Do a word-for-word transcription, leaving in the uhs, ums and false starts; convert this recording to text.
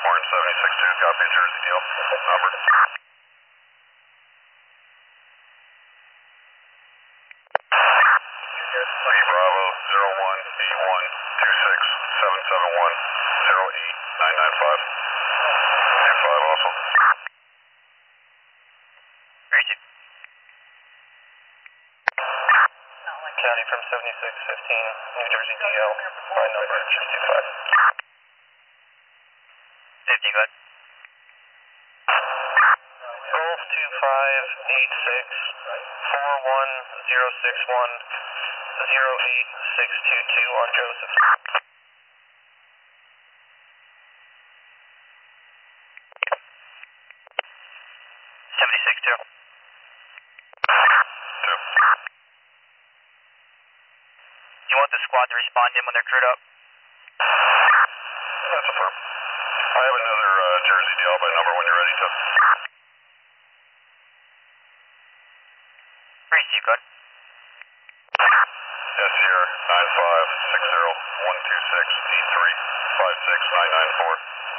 Orange seventy-six two, copy Jersey deal. Number. Lee Bravo, zero one eight one two six seven seven one zero eight nine nine five. two five also. Appreciate it. County from seventy-six fifteen, New Jersey D L, line number three two five. Safety, go ahead. Golf two five eight six four one zero six one zero eight six two two on Joseph. seventy-six two. Two. You want the squad to respond in when they're crewed up? That's a firm. I have another uh, Jersey deal by number when you're ready to. Receive, good. S here, nine five six zero one two six eight three five six nine nine four.